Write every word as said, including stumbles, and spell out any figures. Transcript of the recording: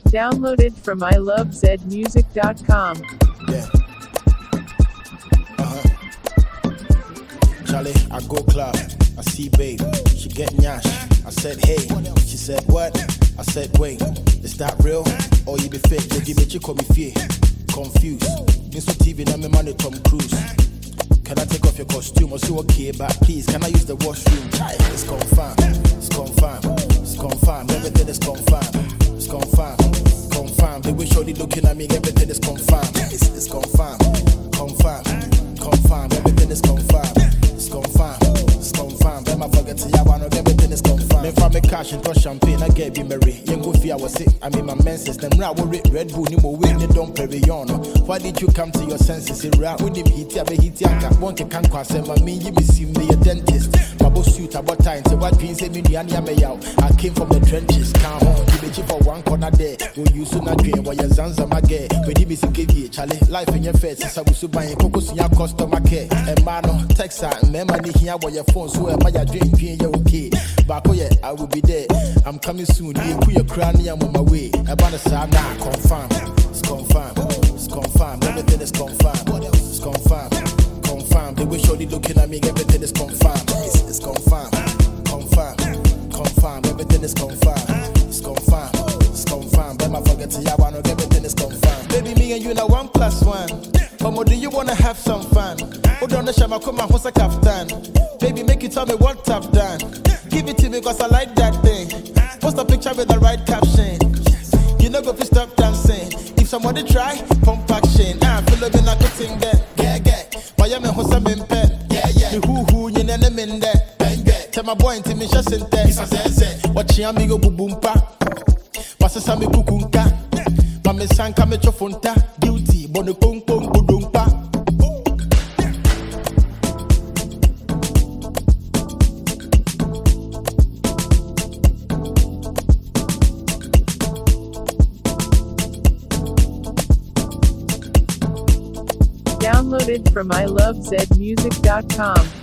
Downloaded from I love zed music dot com. Yeah. Uh-huh. Charlie, I go club. I see babe. She get nyash. I said, hey. She said, what? I said, wait. Is that real? Or you be fake? You give me chick or me fear. Confused. Mister T V, now me money Tom Cruise. Can I take off your costume or see okay? But please, can I use the washroom? It's confirmed. It's confirmed. It's confirmed. Everything is confirmed. It's confirmed. Confirmed. They wish only looking at me. Everything is confirmed. It's, it's confirmed. Confirmed. Confirmed. Everything is confirmed. It's confirmed. It's confirmed. Then I forget to ya one. Everything is confirmed. If I make cash and touch champagne, I get be merry. Young go fear was sick. I mean my menses. Them rap worry. Red Bull ni mo win. They don't play on. Why did you come to your senses? It rap with him. Hit ya be hit ya. One can can't cross him. I mean you be seem be a dentist. My boss suit about time. Say what dreams say me ni ani ame yaw. I came from the trenches. Can't hold. You be cheap for one corner there. Go you soon a dream. Why your zanza my gay? We di me see give you Charlie. Life in your face. So we should buy a cocoa in your customer care. And man no text her. Remember ni here where your phone. So am I a dream dream you okay? Back oh yeah, I will be there. I'm coming soon. You put your crown. I'm on my way. About the side now. Confirm. It's confirmed. It's confirmed. Everything is confirmed. It's confirmed. Confirmed. They wish only looking at me. Everything is confirmed. It's, it's confirmed. Confirmed. Confirmed. Everything is confirmed. It's confirmed. It's confirmed. But I forget to ya one. Everything is confirmed. Baby, me and you now one plus one. Omo, do you wanna have some fun? Hold on the shama, come on, what's a kaftan? Baby, make you tell me what I've done. Give it to me cause I like that thing. Post a picture with the right caption. You know go fi stop dancing. If somebody try, pump action. Ah, feel it in a good thing there. Yeah, yeah. Miami hosa mimpe. Yeah, yeah. The hoo hoo, you nene minde. Bang, bang. Tell my boy into me just in there. Watch your amigo bubumpa. Pasa sami kukunka. Mame sanka me chofunta. Duty, bono kung kung budumpa. Downloaded from I love zed music dot com.